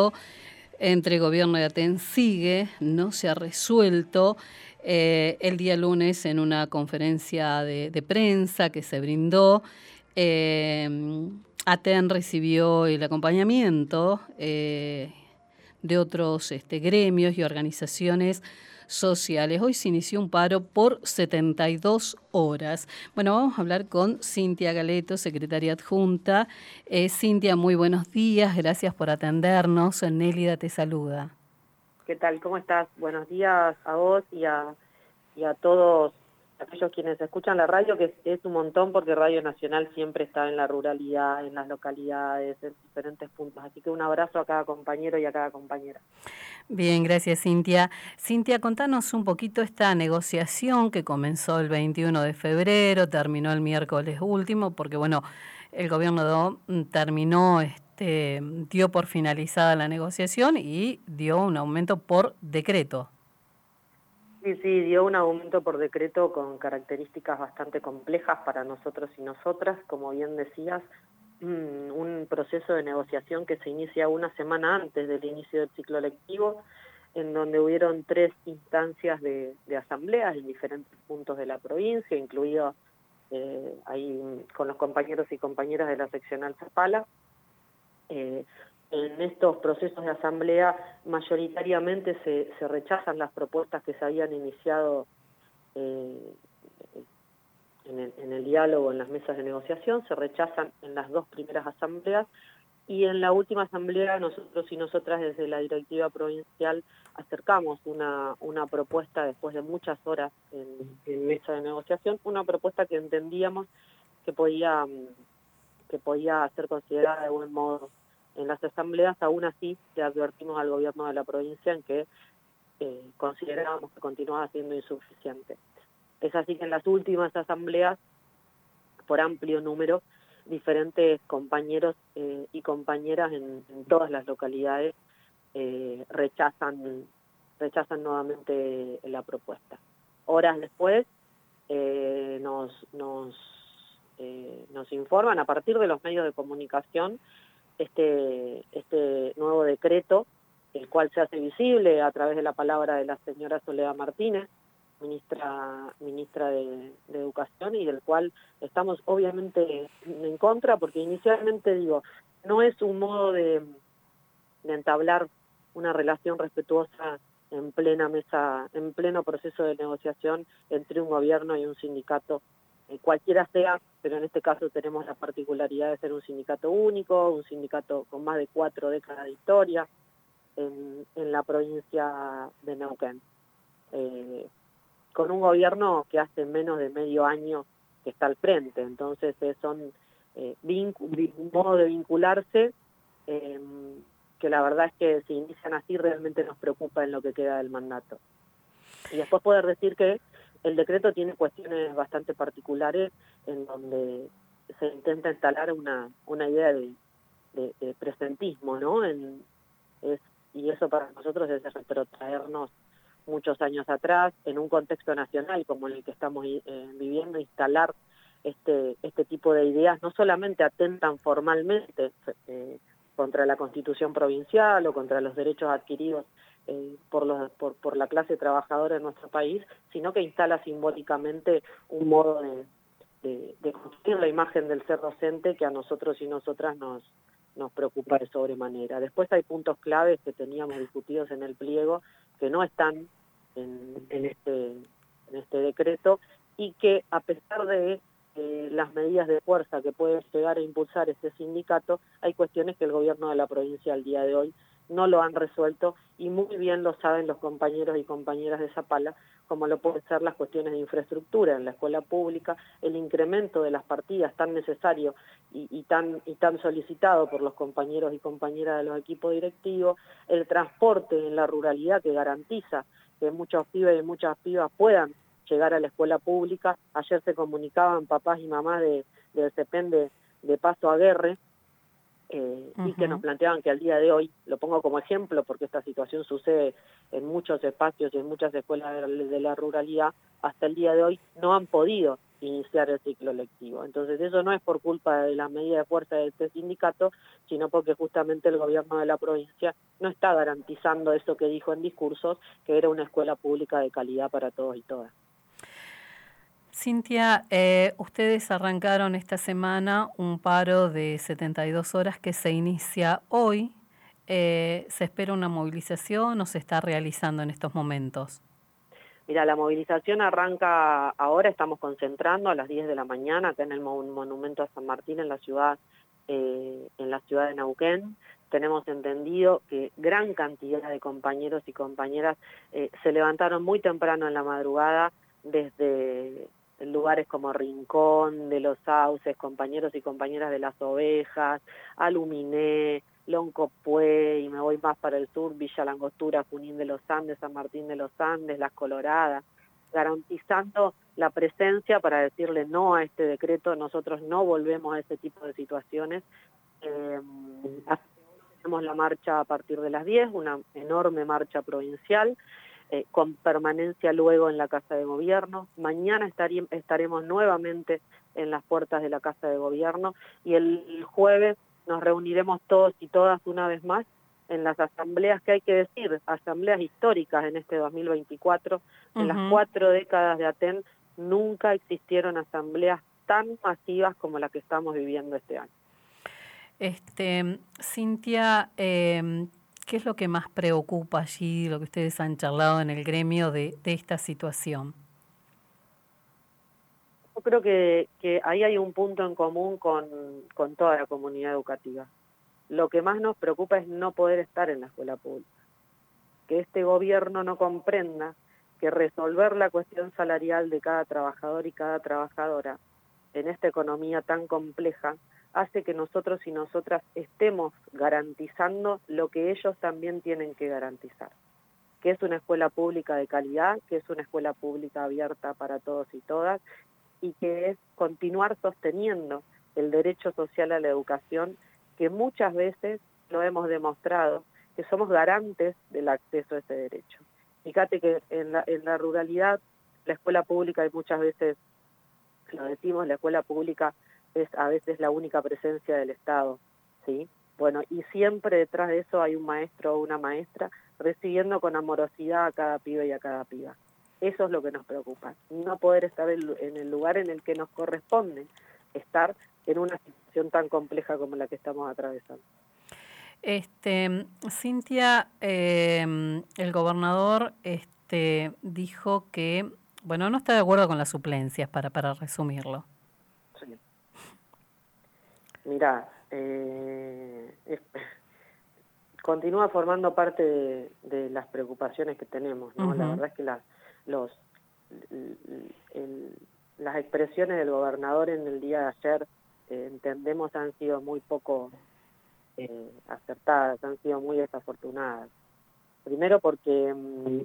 conflicto entre gobierno y ATEN sigue, no se ha resuelto. El día lunes, en una conferencia de prensa que se brindó, ATEN recibió el acompañamiento de otros gremios y organizaciones sociales. Hoy se inició un paro por 72 horas. Bueno, vamos a hablar con Cintia Galeto, secretaria adjunta. Cintia, muy buenos días, gracias por atendernos. Nélida te saluda. ¿Qué tal? ¿Cómo estás? Buenos días a vos y a todos aquellos quienes escuchan la radio, que es un montón porque Radio Nacional siempre está en la ruralidad, en las localidades, en diferentes puntos. Así que un abrazo a cada compañero y a cada compañera. Bien, gracias Cintia. Cintia, contanos un poquito esta negociación que comenzó el 21 de febrero, terminó el miércoles último, porque bueno, el gobierno terminó, dio por finalizada la negociación y dio un aumento por decreto. Sí, dio un aumento por decreto con características bastante complejas para nosotros y nosotras, como bien decías, un proceso de negociación que se inicia una semana antes del inicio del ciclo lectivo, en donde hubieron 3 instancias de asambleas en diferentes puntos de la provincia, incluido ahí con los compañeros y compañeras de la seccional Zapala. En estos procesos de asamblea mayoritariamente se rechazan las propuestas que se habían iniciado en el diálogo, en las mesas de negociación, se rechazan en las 2 primeras asambleas, y en la última asamblea nosotros y nosotras desde la directiva provincial acercamos una propuesta después de muchas horas en mesa de negociación, una propuesta que entendíamos que podía ser considerada de buen modo en las asambleas. Aún así le advertimos al gobierno de la provincia en que considerábamos que continuaba siendo insuficiente. Es así que en las últimas asambleas, por amplio número, diferentes compañeros y compañeras en todas las localidades rechazan nuevamente la propuesta. Horas después nos informan a partir de los medios de comunicación este nuevo decreto, el cual se hace visible a través de la palabra de la señora Soledad Martínez, ministra de Educación, y del cual estamos obviamente en contra, porque inicialmente no es un modo de entablar una relación respetuosa en plena mesa, en pleno proceso de negociación entre un gobierno y un sindicato, cualquiera sea, pero en este caso tenemos la particularidad de ser un sindicato único, un sindicato con más de 4 décadas de historia en la provincia de Neuquén, con un gobierno que hace menos de medio año que está al frente. Entonces son un modo de vincularse que la verdad es que si inician así realmente nos preocupa en lo que queda del mandato. Y después poder decir que el decreto tiene cuestiones bastante particulares en donde se intenta instalar una idea de presentismo, ¿no? Y eso para nosotros es retrotraernos muchos años atrás, en un contexto nacional como el que estamos viviendo. Instalar este tipo de ideas no solamente atentan formalmente contra la Constitución provincial o contra los derechos adquiridos por la clase trabajadora en nuestro país, sino que instala simbólicamente un modo de construir la imagen del ser docente que a nosotros y nosotras nos preocupa de sobremanera. Después hay puntos claves que teníamos discutidos en el pliego que no están en este decreto, y que a pesar de las medidas de fuerza que puede llegar a impulsar este sindicato, hay cuestiones que el gobierno de la provincia al día de hoy no lo han resuelto, y muy bien lo saben los compañeros y compañeras de Zapala, como lo pueden ser las cuestiones de infraestructura en la escuela pública, el incremento de las partidas tan necesario y tan solicitado por los compañeros y compañeras de los equipos directivos, el transporte en la ruralidad que garantiza que muchos pibes y muchas pibas puedan llegar a la escuela pública. Ayer se comunicaban papás y mamás del CEPEN de Paso Aguerre, y que nos planteaban que al día de hoy, lo pongo como ejemplo porque esta situación sucede en muchos espacios y en muchas escuelas de la ruralidad, hasta el día de hoy no han podido iniciar el ciclo lectivo. Entonces eso no es por culpa de las medidas de fuerza de este sindicato, sino porque justamente el gobierno de la provincia no está garantizando eso que dijo en discursos, que era una escuela pública de calidad para todos y todas. Cintia, ustedes arrancaron esta semana un paro de 72 horas que se inicia hoy. ¿Se espera una movilización o se está realizando en estos momentos? Mira, la movilización arranca ahora, estamos concentrando a las 10 de la mañana acá en el Monumento a San Martín en la ciudad de Neuquén. Tenemos entendido que gran cantidad de compañeros y compañeras se levantaron muy temprano en la madrugada desde lugares como Rincón, de los Sauces, compañeros y compañeras de las Ovejas, Aluminé, Loncopué, y me voy más para el sur, Villa Langostura, Junín de los Andes, San Martín de los Andes, Las Coloradas, garantizando la presencia para decirle no a este decreto. Nosotros no volvemos a ese tipo de situaciones. Hacemos la marcha a partir de las 10, una enorme marcha provincial, con permanencia luego en la Casa de Gobierno. Mañana estaremos nuevamente en las puertas de la Casa de Gobierno y el jueves nos reuniremos todos y todas una vez más en las asambleas que hay que decir, asambleas históricas en este 2024. En las 4 décadas de Aten nunca existieron asambleas tan masivas como la que estamos viviendo este año. Cintia, ¿qué es lo que más preocupa allí, lo que ustedes han charlado en el gremio de esta situación? Yo creo que ahí hay un punto en común con toda la comunidad educativa. Lo que más nos preocupa es no poder estar en la escuela pública. Que este gobierno no comprenda que resolver la cuestión salarial de cada trabajador y cada trabajadora en esta economía tan compleja hace que nosotros y nosotras estemos garantizando lo que ellos también tienen que garantizar, que es una escuela pública de calidad, que es una escuela pública abierta para todos y todas, y que es continuar sosteniendo el derecho social a la educación, que muchas veces lo hemos demostrado, que somos garantes del acceso a ese derecho. Fíjate que en la ruralidad, la escuela pública, y muchas veces lo decimos, la escuela pública es a veces la única presencia del Estado, ¿sí? Bueno, y siempre detrás de eso hay un maestro o una maestra recibiendo con amorosidad a cada pibe y a cada piba. Eso es lo que nos preocupa, no poder estar en el lugar en el que nos corresponde estar en una situación tan compleja como la que estamos atravesando. Cintia, el gobernador dijo que, bueno, no está de acuerdo con las suplencias, para resumirlo. Sí. Mirá, continúa formando parte de las preocupaciones que tenemos, ¿no? La verdad es que las expresiones del gobernador en el día de ayer, entendemos, han sido muy poco acertadas, han sido muy desafortunadas. Primero porque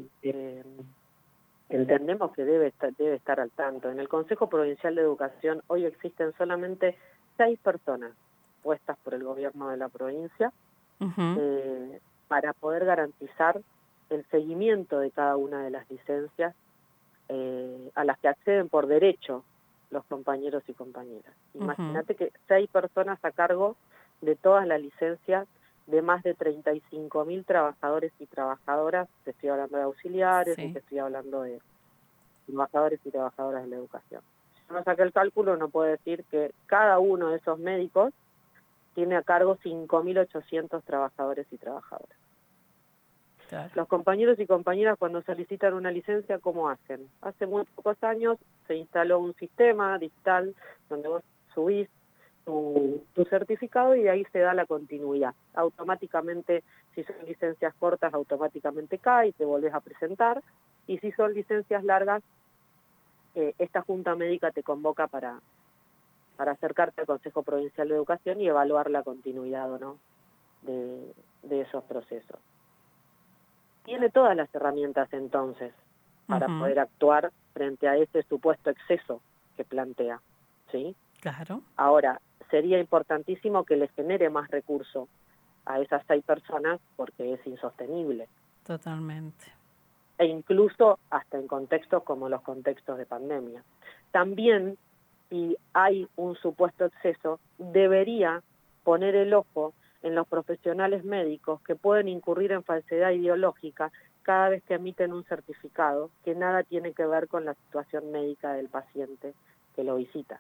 entendemos que debe estar al tanto. En el Consejo Provincial de Educación hoy existen solamente 6 personas puestas por el gobierno de la provincia para poder garantizar el seguimiento de cada una de las licencias a las que acceden por derecho los compañeros y compañeras. Imagínate que 6 personas a cargo de todas las licencias de más de 35.000 trabajadores y trabajadoras. Te estoy hablando de auxiliares, sí, y te estoy hablando de trabajadores y trabajadoras de la educación. Si uno saca el cálculo, uno puede decir que cada uno de esos médicos tiene a cargo 5.800 trabajadores y trabajadoras. Claro. Los compañeros y compañeras, cuando solicitan una licencia, ¿cómo hacen? Hace muy pocos años se instaló un sistema digital donde vos subís tu certificado y de ahí se da la continuidad. Automáticamente, si son licencias cortas, automáticamente cae y te volvés a presentar. Y si son licencias largas, esta Junta Médica te convoca para acercarte al Consejo Provincial de Educación y evaluar la continuidad o no de esos procesos. Tiene todas las herramientas entonces para poder actuar frente a ese supuesto exceso que plantea, ¿sí? Claro. Ahora, sería importantísimo que les genere más recursos a esas 6 personas porque es insostenible. Totalmente. E incluso hasta en contextos como los contextos de pandemia. También, si hay un supuesto exceso, debería poner el ojo en los profesionales médicos que pueden incurrir en falsedad ideológica cada vez que emiten un certificado que nada tiene que ver con la situación médica del paciente que lo visita.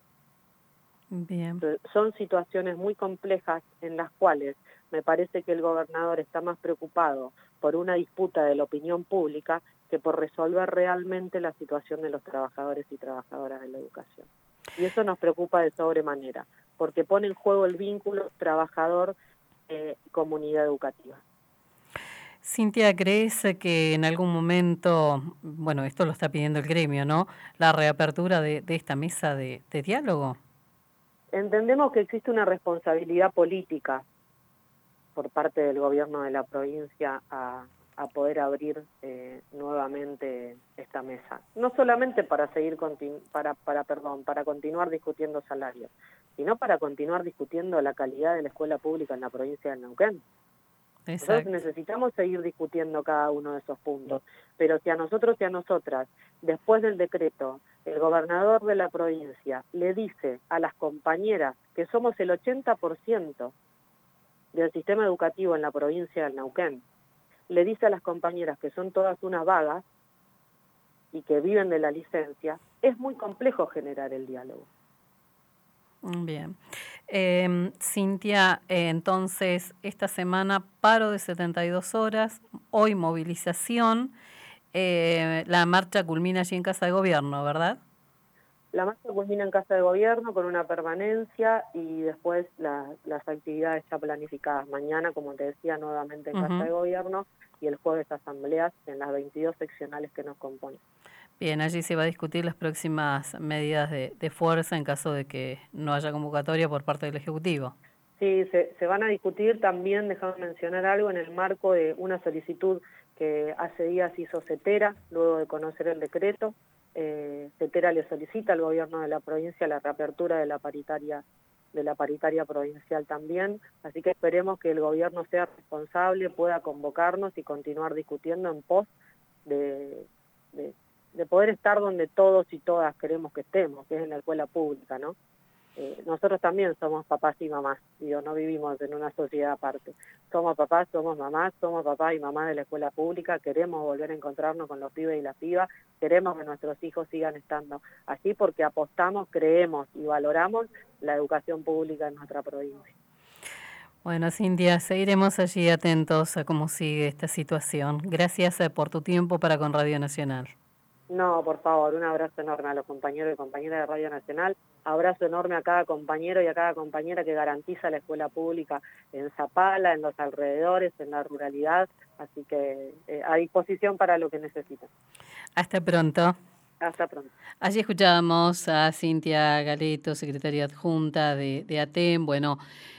Bien. Son situaciones muy complejas en las cuales me parece que el gobernador está más preocupado por una disputa de la opinión pública que por resolver realmente la situación de los trabajadores y trabajadoras de la educación. Y eso nos preocupa de sobremanera, porque pone en juego el vínculo trabajador-comunidad educativa. Cintia, ¿crees que en algún momento, bueno, esto lo está pidiendo el gremio, ¿no?, la reapertura de esta mesa de diálogo? Entendemos que existe una responsabilidad política por parte del gobierno de la provincia a poder abrir nuevamente esta mesa. No solamente para seguir para continuar discutiendo salarios, sino para continuar discutiendo la calidad de la escuela pública en la provincia de Neuquén. Exacto. Nosotros necesitamos seguir discutiendo cada uno de esos puntos, pero si a nosotros y a nosotras, después del decreto, el gobernador de la provincia le dice a las compañeras que somos el 80% del sistema educativo en la provincia del Neuquén, le dice a las compañeras que son todas unas vagas y que viven de la licencia, es muy complejo generar el diálogo. Bien. Cintia, entonces, esta semana paro de 72 horas, hoy movilización, la marcha culmina allí en Casa de Gobierno, ¿verdad? La marcha culmina en Casa de Gobierno con una permanencia y después las actividades ya planificadas. Mañana, como te decía, nuevamente en Casa de Gobierno y el jueves asambleas en las 22 seccionales que nos componen. Bien, allí se va a discutir las próximas medidas de fuerza en caso de que no haya convocatoria por parte del Ejecutivo. Sí, se van a discutir también, déjame mencionar algo, en el marco de una solicitud que hace días hizo CETERA, luego de conocer el decreto. CETERA le solicita al gobierno de la provincia la reapertura de la paritaria provincial también, así que esperemos que el gobierno sea responsable, pueda convocarnos y continuar discutiendo en pos de poder estar donde todos y todas queremos que estemos, que es en la escuela pública, ¿no? Nosotros también somos papás y mamás, digo, no vivimos en una sociedad aparte. Somos papás, somos mamás, somos papás y mamás de la escuela pública, queremos volver a encontrarnos con los pibes y las pibas, queremos que nuestros hijos sigan estando así porque apostamos, creemos y valoramos la educación pública en nuestra provincia. Bueno, Cintia, seguiremos allí atentos a cómo sigue esta situación. Gracias por tu tiempo para con Radio Nacional. No, por favor, un abrazo enorme a los compañeros y compañeras de Radio Nacional, abrazo enorme a cada compañero y a cada compañera que garantiza la escuela pública en Zapala, en los alrededores, en la ruralidad, así que a disposición para lo que necesiten. Hasta pronto. Hasta pronto. Allí escuchábamos a Cintia Galeto, secretaria adjunta de ATEM. Bueno,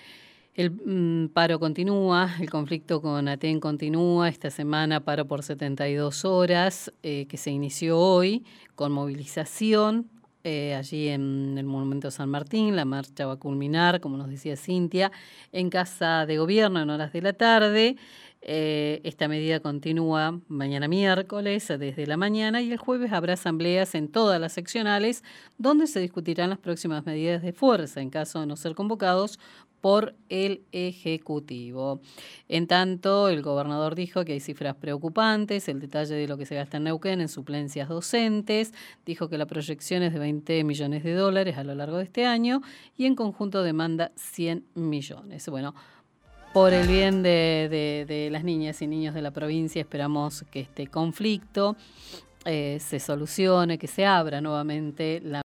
el paro continúa, el conflicto con ATEM continúa. Esta semana paro por 72 horas, que se inició hoy con movilización allí en el Monumento San Martín. La marcha va a culminar, como nos decía Cintia, en Casa de Gobierno en horas de la tarde. Esta medida continúa mañana miércoles desde la mañana y el jueves habrá asambleas en todas las seccionales donde se discutirán las próximas medidas de fuerza en caso de no ser convocados por el Ejecutivo. En tanto, el gobernador dijo que hay cifras preocupantes, el detalle de lo que se gasta en Neuquén en suplencias docentes, dijo que la proyección es de $20 millones a lo largo de este año y en conjunto demanda 100 millones. Bueno, por el bien de las niñas y niños de la provincia esperamos que este conflicto se solucione, que se abra nuevamente la